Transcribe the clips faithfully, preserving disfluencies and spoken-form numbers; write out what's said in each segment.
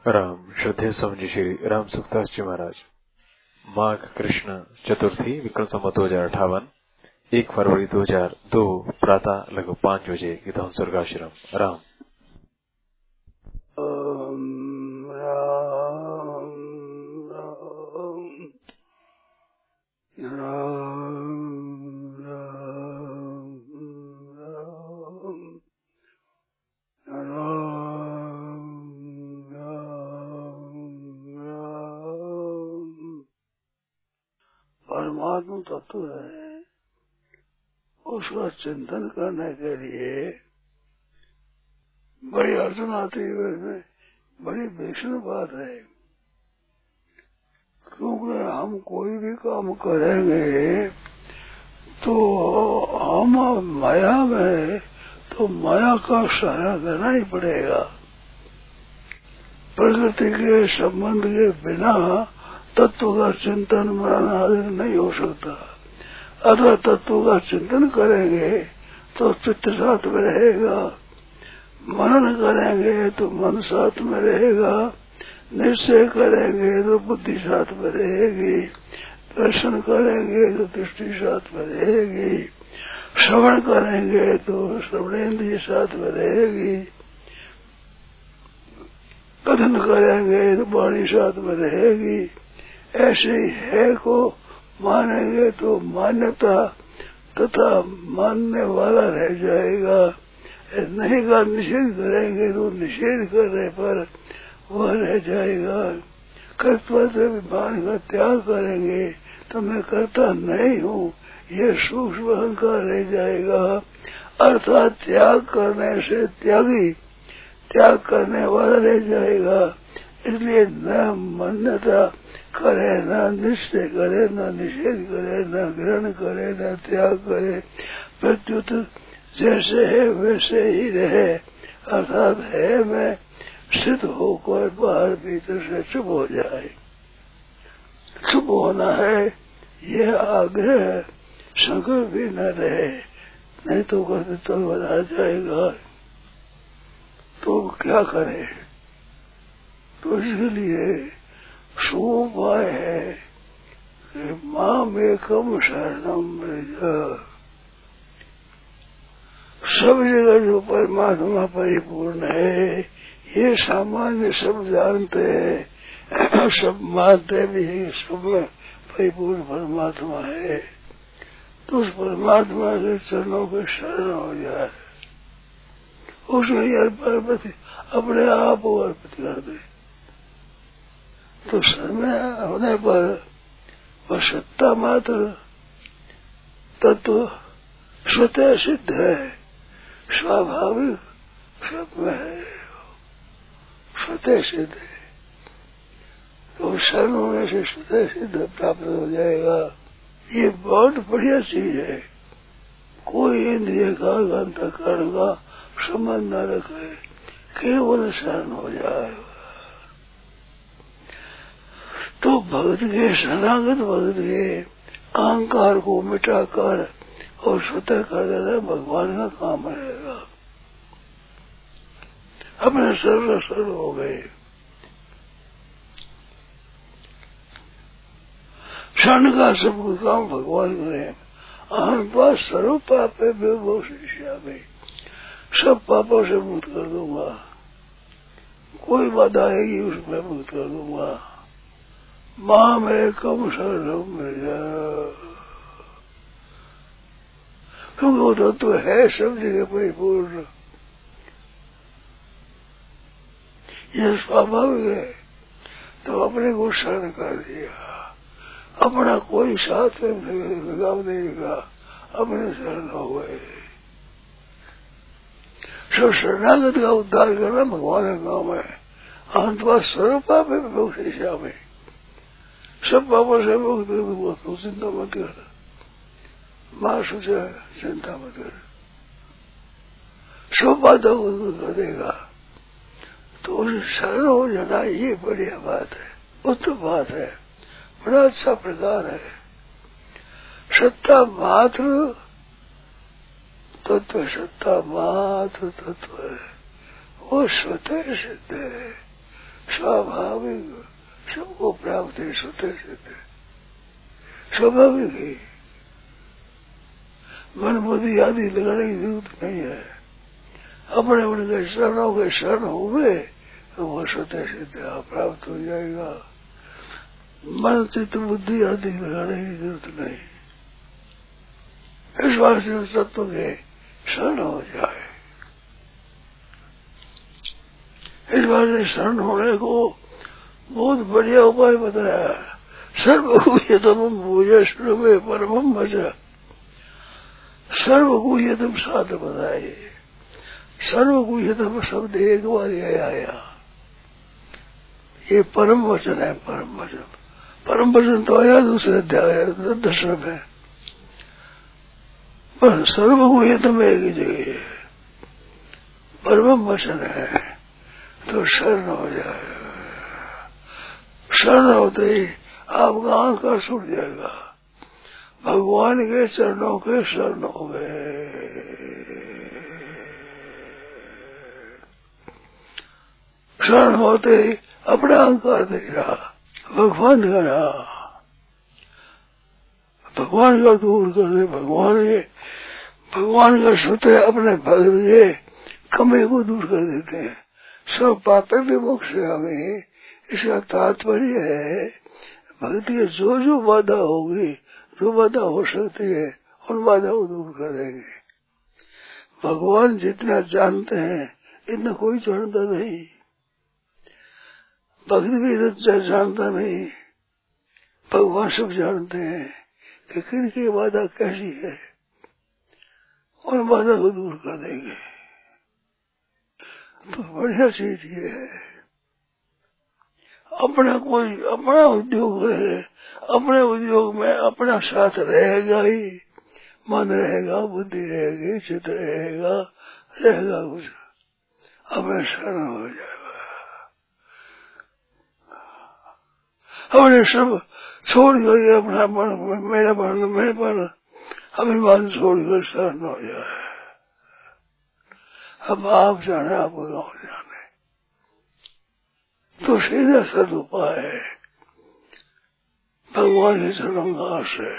राम श्रद्धेय स्वामी श्री राम सुखदास जी महाराज। माघ कृष्ण चतुर्थी विक्रम संवत दो हजार अठावन एक फरवरी दो हजार दो प्रातः लगभग पाँच बजे गीता स्वर्गाश्रम। राम राम राम राम परमात्मा तत्व है, उसका चिंतन करने के लिए बड़ी अड़चन आती है। इसमें बड़ी भीषण बात है, क्योंकि हम कोई भी काम करेंगे तो हम माया में, तो माया का सहारा देना ही पड़ेगा। प्रकृति के संबंध के बिना तत्व का चिंतन मनन नहीं हो सकता। अथवा तत्व का चिंतन करेंगे तो चित्त साथ में रहेगा, मनन करेंगे तो मन साथ में रहेगा, निश्चय करेंगे तो बुद्धि साथ में रहेगी, दर्शन करेंगे तो दृष्टि साथ में रहेगी, श्रवण करेंगे तो श्रवणेन्द्रिय साथ में रहेगी, कथन करेंगे तो वाणी साथ में रहेगी। ऐसे ही है को मानेंगे तो मान्यता तथा मानने वाला रह जाएगा। नहीं का निषेध करेंगे तो निषेध करने पर वह रह जाएगा। कर्तव्य से विभान का त्याग करेंगे तो मैं करता नहीं हूँ, ये सूक्ष्म अहंकार रह जाएगा। अर्थात त्याग करने से त्यागी, त्याग करने वाला रह जाएगा। इसलिए न मान्यता करे, न निश्चय करे, न निषेध करे, न ग्रहण करे, न त्याग करे, प्रत्युत जैसे है वैसे ही रहे। अर्थात है मैं स्थित होकर बाहर भीतर से चुप हो जाए। चुप होना है यह आग्रह, संकल्प भी न रहे, नहीं तो कहते तो बना जाएगा। तो क्या करे? तो इसके लिए सोपाय है कि मां में कम शरणम मृजा। सब जगह जो परमात्मा परिपूर्ण है, ये सामान्य सब जानते हैं, सब मानते भी है, सब में परिपूर्ण परमात्मा है। तो उस परमात्मा के चरणों के शरण हो जाए, उसमें यार पार्वती अपने आप को अर्पित कर दे, तो शरण होने पर वह सत्ता मात्र तत्व स्वतः सिद्ध है, स्वाभाविक सब में है, स्वतः सिद्ध है। तो शरण होने से स्वतः सिद्ध प्राप्त हो जाएगा। ये बहुत बढ़िया चीज है। कोई इंद्रिय का अंतःकरण का संबंध न रखे, केवल शरण हो जाए तो भक्त के, शरणागत भक्त के अहंकार को मिटाकर और स्वतः कर देना भगवान का काम रहेगा। अपने सर्व सर्व हो गए। क्षण का सब काम भगवान करे। अहम पास सर्व पापे शिष्या में, सब पापों से मुक्त कर दूंगा, कोई बाधा आएगी उसमें मुक्त कर दूंगा। मां में कम शरणम मृजा, क्योंकि वो तत्व तो है सब जगह परिपूर्ण, यह स्वाभाविक है। तो अपने को शरण कर दिया, अपना कोई साथ में गाँव देगा, अपने शरण हो गए। सब शरणागत का उद्धार करना भगवान का काम है। अंतवा सर्व पाप है शिक्षा में, सब पापों से मुक्त तो चिंता मत कर, मां सोचा चिंता मत कर, सब बातों को दूर कर देगा। तो उसे शरण हो जाना ये बढ़िया बात है, उत्तम बात है, बड़ा अच्छा प्रकार है। सत्ता मात्र तत्व, सत्ता मात्र तत्व है, वो स्वतः सिद्ध है, स्वाभाविक सबको प्राप्त है, स्वतः सिद्ध स्वाभाविक है। मन बुद्धि आदि लगाने की जरूरत नहीं है। अपने अपने शरणों के शरण हुए तो वो स्वतः सिद्ध प्राप्त हो जाएगा। मन चित्त बुद्धि आदि लगाने की जरूरत नहीं। इस वास्ते तत्व के शरण हो जाए। इस वास्ते शरण होने को बहुत बढ़िया उपाय बताया। सर्वगुह्यतम पूजा सर्वे परमम भजा। सर्वगुह्यतम साध बताए। सर्वगुह्यतम शब्द एक बार यह आया। ये परम वचन है। परम वचन परम वचन तो आया दूसरे अध्याय दशम में, पर सर्वगुह्यतम एक ही जगह परम वचन है। तो शरण हो जाए। शरण होते ही आपका आंका छूट जाएगा। भगवान के चरणों के शरण हो गए। शरण होते ही अपना अहंकार दे रहा भगवान का नाम। भगवान का दूर कर दे। भगवान के भगवान का स्वतः अपने भक्त के कमी को दूर कर देते हैं। सब पापे भी मोक्ष हमें। इसका तात्पर्य है भक्ति की जो जो बाधा होगी, जो बाधा हो सकती है, उन बाधा को दूर कर देंगे। भगवान जितना जानते हैं इतना कोई जानता नहीं। भक्त भी इतना जानता नहीं। भगवान सब जानते हैं कि किन की बाधा कैसी है। उन बाधा को दूर कर देंगे। तो बढ़िया चीज ये है। अपना कोई अपना उद्योग रहे, अपने उद्योग में अपना साथ रहेगा ही। मन रहेगा, बुद्धि रहेगी, चित्त रहेगा, रहेगा कुछ अपने शरण हो जाएगा। अपने सब छोड़ कर अपना मन, मेरा मन, मैं मन अभिमान छोड़कर शरण हो जाए। अब आप जाने, आपको गाँव जाने तो सीधा सरल उपाय है भगवान के चरणों का आश्रय।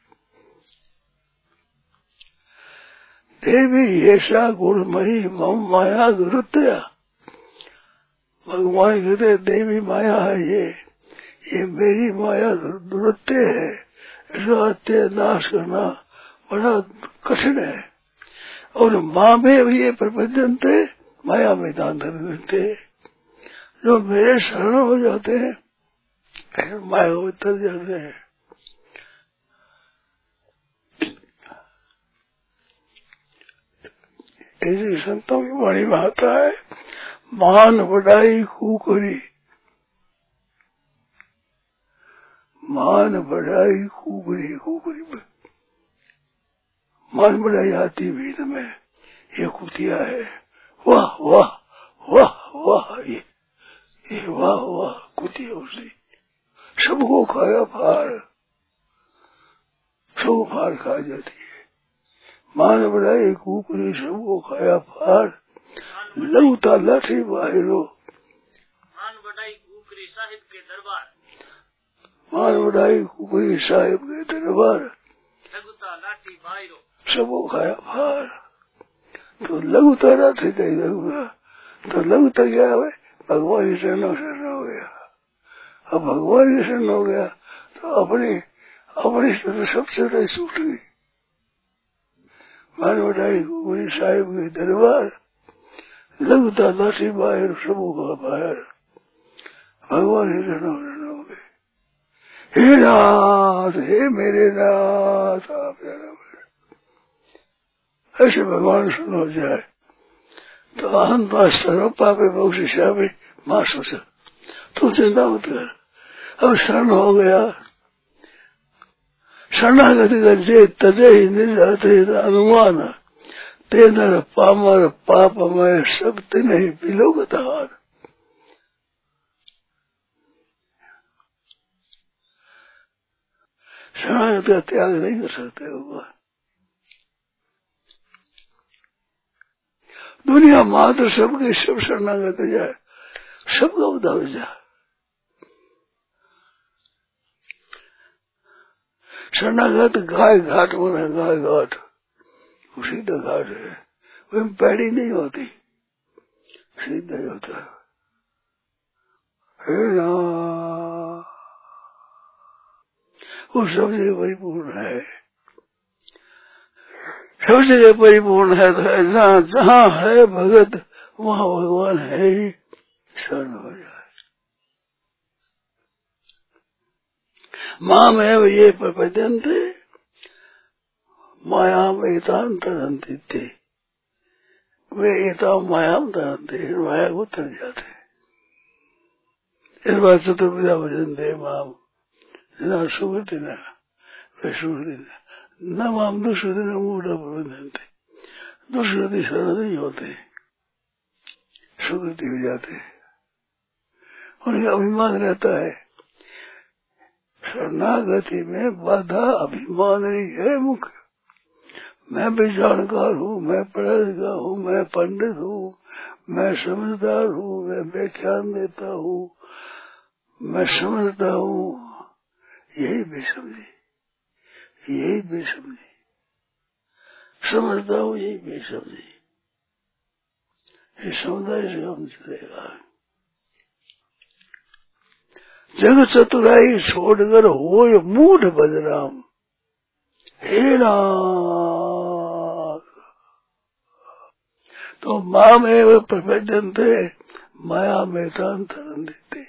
देवी ऐसा गुणमयी मम माया दुरुत्या। भगवान कहते देवी माया है ये ये मेरी माया दुरुत्य है। इसका अत्य नाश करना बड़ा कठिन है। और माँ में भी ये प्रबंधन थे, माया में दान देते। जो मेरे शरण हो जाते हैं माया को उतर जाते हैं। ऐसी संतों की वाणी में आता है मान बढ़ाई खूकरी। मान बढ़ाई खूकरी। खूकरी मान बढ़ाई आती भी में ये कुतिया है। वाह वाह वाह वाह ये ये वाह वाह कुतिया उसी सबको खाया फार, सबको फार खा जाती है। मान बढ़ाई कुकरी सबको खाया फार। लौटा लाठी बाहरो। मान बढ़ाई कुकरी साहिब के दरबार। मान बढ़ाई कुकरी साहिब के दरबार। लघुता लाठी बाहरो सबको खाया फार। तो लघुता लाठी दे लगूंगा तो लघुता क्या है? भगवान शरण शरण हो गया। अब भगवान शरण हो गया तो अपनी अपनी तो सबसे तो छूट गई। मान बढ़ाई कुकरी साहिब के दरबार। लगता लाठी बाहर सबों का बाहर। भगवान ही शरण शरण हो गए। हे नाथ, हे मेरे नाथ आप ऐसे भगवान शरण हो जाए तो अहम पास सर्व पापे मोक्षयिष्यामि मां सोचा तू चिंता मत कर। अब शरण हो गया। शरणागति करजे तदे ही निजाते अनुमान तेनर पामर पापमय सब तिन ही विलोकतार। शरणागति का त्याग नहीं कर सकते भगवान। दुनिया मात्र सबके सब शरणागत जाए सबका उदा जा। शरणागत गाय घाट बना, गाय घाट सीधा घाट है, वह पैड़ी नहीं होती, सीधा ही होता है। हे ना वो सब जगह परिपूर्ण है, सब जगह परिपूर्ण है। तो जहाँ जहाँ है भगत वहाँ भगवान है ही, शरण हो जाए। माम एव ये प्रपद्यन्ते मायाम एताम तरन्ति ते, वे एताम मायाम तरन्ति, माया को तर जाते। इस बात चतुर्विधा भजन दे माम न सुकृति न वे सुकृति न माम दुष्कृति न मूढ़ प्रबंधनते, दुष्कृति शरण नहीं होते, सुकृति हो जाते। उनका अभिमान रहता है। शरणागति में बाधा अभिमान ही है मुख्य। मैं भी जानकार हूँ, मैं पढ़ा लिखा हूँ, मैं पंडित हूँ, मैं समझदार हूँ, मैं व्याख्यान देता हूँ, मैं समझता हूँ, यही बेसमझी, यही बेसमझी, समझता हूँ यही बेसमझी। ये समुदाय से हम चलेगा। जग चतुराई छोड़कर हो ये मूढ़ बजराम, हे नाथ। तो माँ में वे प्रपद्यन्ते माया में तरन देते,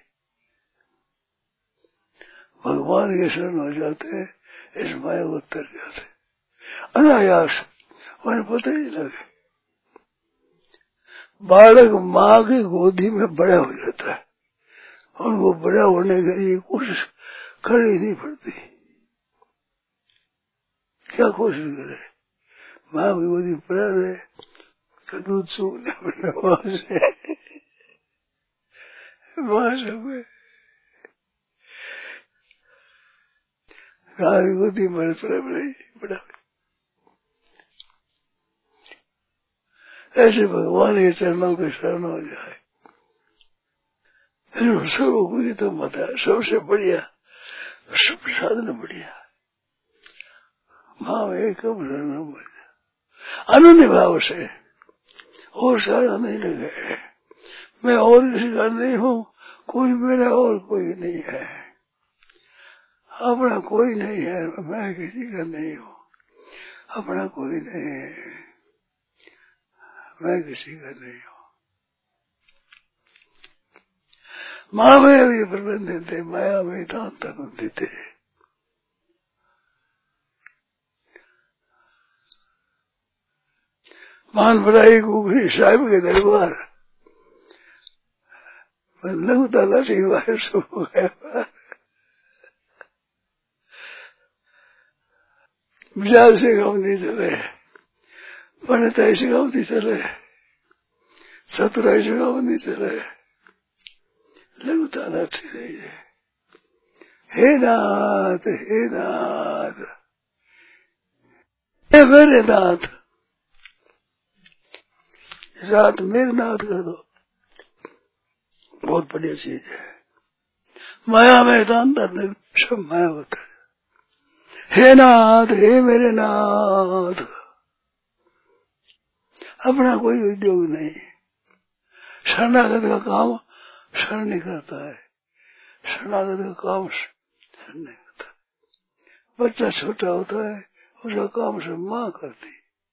भगवान के शरण हो जाते, इस माया को तर जाते अनायास, उन्हें पता ही लगे। बालक माँ की गोदी में बड़ा हो जाता है, उनको बड़ा होने के लिए कोशिश करनी नहीं पड़ती। क्या कोशिश करे, माँ की गोदी पड़ा रहे, दूध सूखने पड़े वहां से वहां से गाय गोदी में पड़े पड़े बड़ा। ऐसे भगवान के चरणों के शरण हो जाए, सर्वगुरी तो मत है, सबसे बढ़िया सब साधन बढ़िया। भाव एकम शरणम अनन्य भाव से, और सारा नहीं लगे। मैं और किसी का नहीं हूँ, कोई मेरा और कोई नहीं है, अपना कोई नहीं है, मैं किसी का नहीं हूँ, अपना कोई नहीं है, मैं किसी का नहीं हूँ। माँ में भी प्रबंधित थे, माया में तांतरबंधित थे। मान बढ़ाई कुकरी साहिब के दरबार लघु ताला बाहर शुरू है, विचार से काम नहीं चले, पंडिताई से काम नहीं चले, चतुराई से काम नहीं चले, लघु ताला ठीक है। हे नाथ, हे नाथ, हे मेरे नाथ, रात मेरे नाथ कर दो, बहुत बढ़िया चीज है। माया में अंदर सब माया होता है। हे नाथ, हे मेरे नाथ, अपना कोई उद्योग नहीं, शरणागत का काम शरण नहीं करता है, शरणागत का काम शरण नहीं करता। बच्चा छोटा होता है, उसका काम सब माँ करती,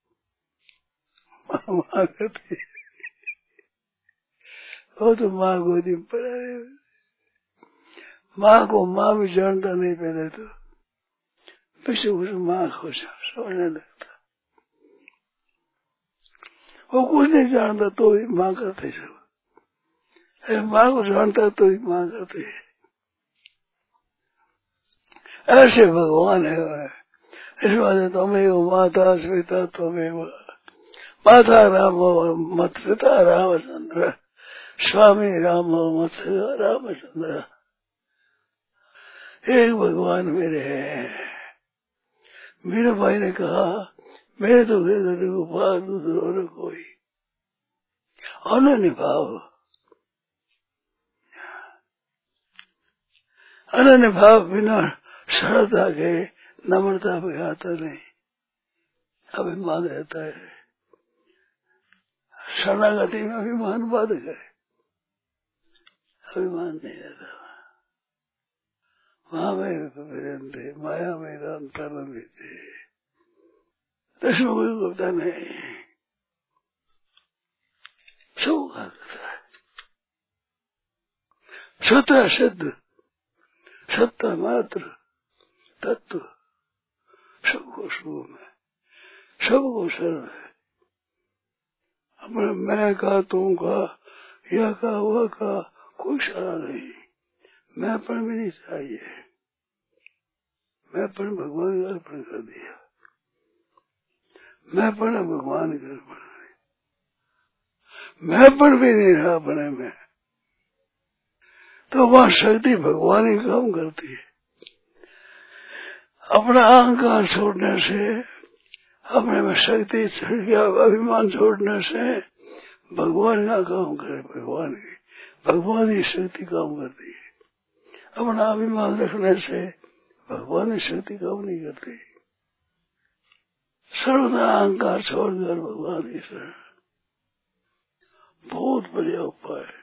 माँ माँ करती, वो तो माँ गोदी में पड़ा रहे। माँ को माँ भी जानता नहीं पहले तो, पीछे उसे माँ को समझने लगता। वो कुछ नहीं जानता तो ही माँ करते सब, माँ को जानता तो ही माँ करते। ऐसे भगवान है। इस बात तमेव माता स्मिता तमेव, माता राम मत पिता रामचंद्र, स्वामी राम मत रामचंद्र। एक भगवान मेरे हैं। मेरे भाई ने कहा मैं तो गोपाल दूसरों ने कोई अनन्य भाव, अनन्य भाव बिना सरलता के नम्रता पे आता नहीं, अभिमान रहता है। शरणागति में अभिमान बाधक है, अभिमान नहीं रहता। वहां में माया में राम तरन देते दसों कोई गुप्ता नहीं, सब करता है। सत्ता सिद्ध, सत्ता मात्र तत्व सबको शुभ में, सबको सर्व है। अपने मैं का, तुम का, यह का, वह का कोई सारा नहीं। मैं पण भी नहीं चाहिए, मैं पण भगवान का अर्पण कर दिया। मैं पण भगवान का अर्पण, मैं पण भी नहीं रहा अपने में, तो वह शक्ति भगवान ही काम करती है। अपना अहंकार छोड़ने से, अपने में शक्ति छड़ गया, अभिमान छोड़ने से भगवान का काम करे। भगवान की भगवान की शक्ति काम करती है। अपना अभिमान रखने से भगवान की शक्ति काम नहीं करती। सर्वदा अहंकार छोड़कर भगवान की शरण, बहुत बढ़िया उपाय है।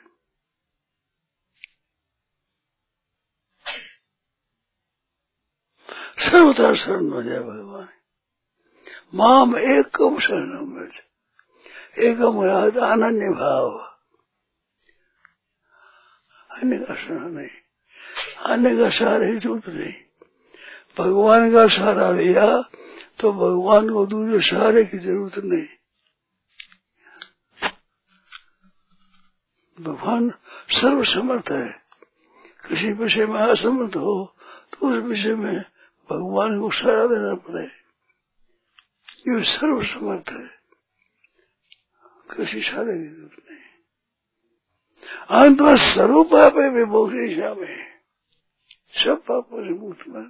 सर्वथा शरण हो जाए भगवान। माम एकम शरणम व्रज, एकम अनन्य भाव, अन्य का शरण नहीं, अन्य का सहारा ही जरूरत नहीं। भगवान का सहारा लिया तो भगवान को दूसरे सहारे की जरूरत नहीं। भगवान सर्वसमर्थ है। किसी विषय में असमर्थ हो तो उस विषय में भगवान को सहारा देना पड़े। ये सर्वसमर्थ है, किसी सहारे की जरूरत नहीं। अंत में सर्व पाप है विमोक्षी में, सब पापों से मुक्त में।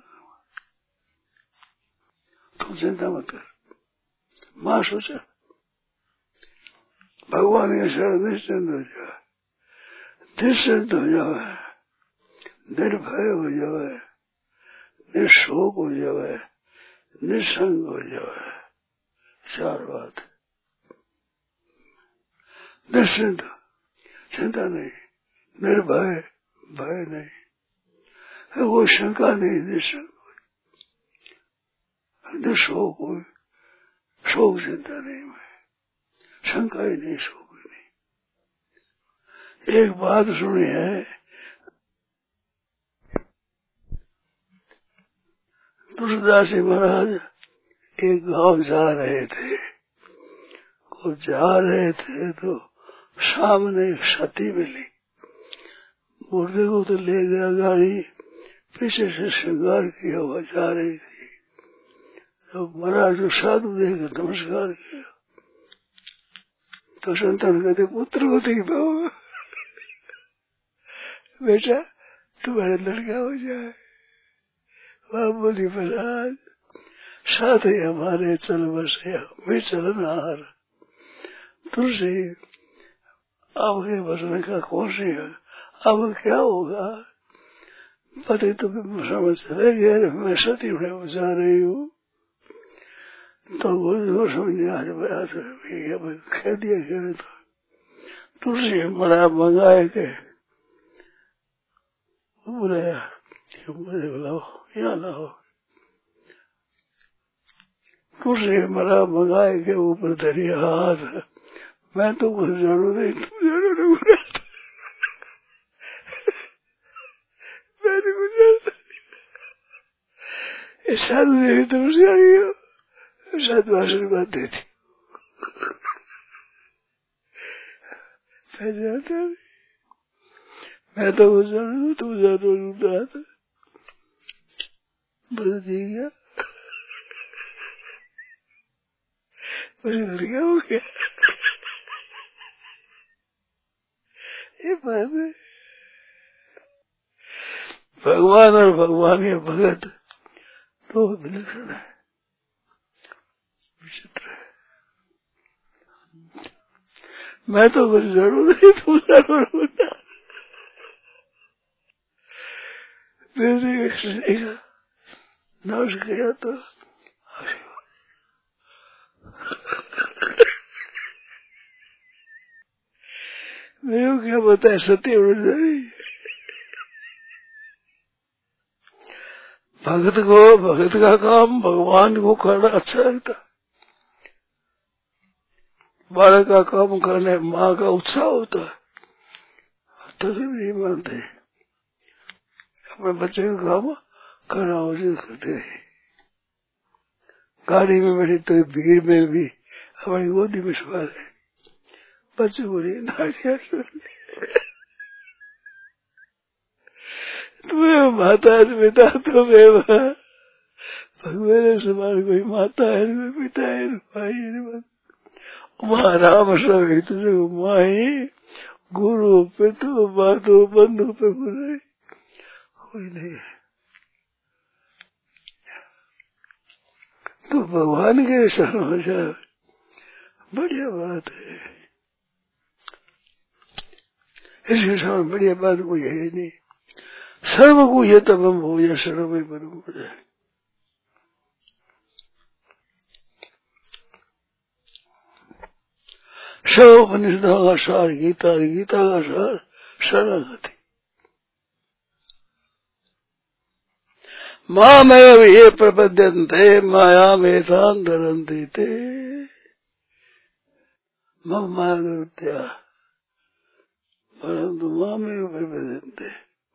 तुम चिंता मत कर, मां सोचा भगवान के शरण निश्चिंत हो जाए, निश्चिंत हो जाए, निर्भय हो जाए, निशोक हो जाए, निसंग हो जाए। चार बात, निश्चिंत, चिंता नहीं, निर्भय, भय नहीं, वो शंका नहीं, निसंग निशोक हो, शोक चिंता नहीं, मैं शंका ही नहीं, शोक ही नहीं। एक बात सुनी है, तुलसीदास जी महाराज एक गांव जा रहे थे, को जा रहे थे तो सामने एक सती मिली। मुर्दे को तो ले गया गाड़ी, पीछे से श्रृंगार किया हुआ जा रही थी। तो महाराज जो साधु देख नमस्कार किया तो संतान कहते पुत्र को देख दो, बेटा तुम्हारे लड़का हो जाए। वह बोली महाराज साथ ही हमारे चल बसे, हमें चलनहार। तुलसी आपके बसने का कौन सी है, अब क्या होगा? पति तुम्हें समझ चले गए, मैं सती होने जा रही हूँ। तो वो समझ आज कह दिया गया। तो तुलसी बड़ा मंगाए के बोले मुझे बुलाओ, यहाँ लाओ। तुलसी बड़ा मंगाए के ऊपर धरिया हाथ, मैं तो कुछ जानू नहीं, तुम जानो नहीं बोला। मैंने कुछ जानता नहीं। साधु ने तुलसी आ गया, साधु आशीर्वाद देती। मैं जानता नहीं, मैं तो कुछ जानू, तुम जानो नहीं था। बता दी गया, मुझे लड़का हो गया। ये बात है। भगवान और भगवान के भगत तो विलक्षण है, विचित्र है। मैं तो कुछ जरूर नहीं, तुम जरूर होना। फिर नाश किया तो मेरे को क्या पता है सत्य उड़ जाए। भगत को भगत का काम भगवान को करना अच्छा लगता। बालक का काम करने माँ का उत्साह होता है, तभी नहीं मानते। अपने बच्चे का काम करना उचित करते रहे। गाड़ी में बैठे तो भीड़ में भी हमारी गोदी में सवार है, बच्चे को नहीं नाचिया तुम्हें माता है पिता तुम्हें भगवान समान कोई माता है पिता है भाई है माँ राम सब तुझे माही गुरु पितु बाधु बंधु पे बुराई कोई नहीं है। तो भगवान के शरण हो जाए, बढ़िया बात है। इसके शरण बढ़िया बात कोई है नहीं। सर्व को ये तब हम हो जाए, सर्व में परम हो जाए। सर्वोपनिषदों का सार गीता, गीता का सार शरणागति। माँ में ये प्रपद्यन्ते माया में तांतरन्ते ते मम माया कृत्या परंतु माँ में प्रपद्यन्ते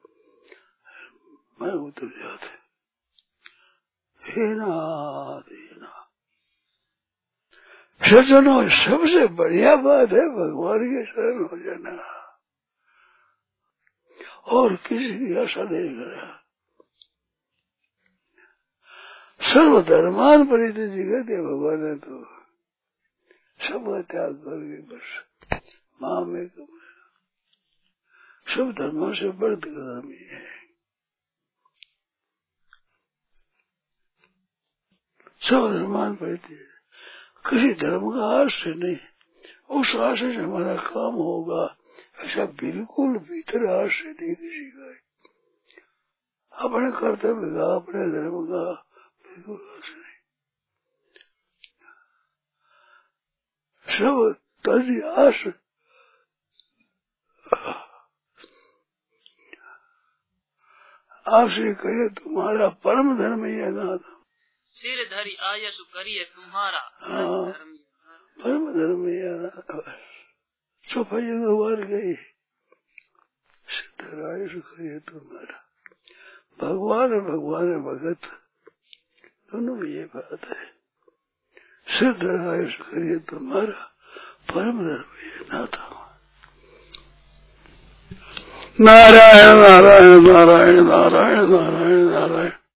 मैं उतर जाते। हे नाथ हे नाथ सज्जनों, सबसे बढ़िया बात है भगवान के शरण हो जाना और किसी की आशा नहीं करना। सर्वधर्मान परित्यज्य कहते भगवान ने तो सबका त्याग करके बस माँ में कमरा। सब धर्मों से बढ़ धर्म ही है। सब धर्मान परित्यज्य, किसी धर्म का आश्रय नहीं, उस आश्रय से हमारा काम होगा ऐसा बिल्कुल भीतर आश्रय नहीं किसी का। अपने कर्तव्य का, अपने धर्म का बिल्कुल आश्रय नहीं। सब तजी आश्रय आश्रय करे तुम्हारा परम धर्म ही है ना। सिर धरी आयसु करिए तुम्हारा धर्म, परम धर्म ही है। सफाई दोबार गई, सिद्ध आयसु करिए तुम्हारा। भगवान है भगवान है भगत, दोनों में ये बात है। सिद्ध आयसु करिए तुम्हारा, परम धर्म ही है नाथा। नारायण नारायण नारायण नारायण नारायण नारायण।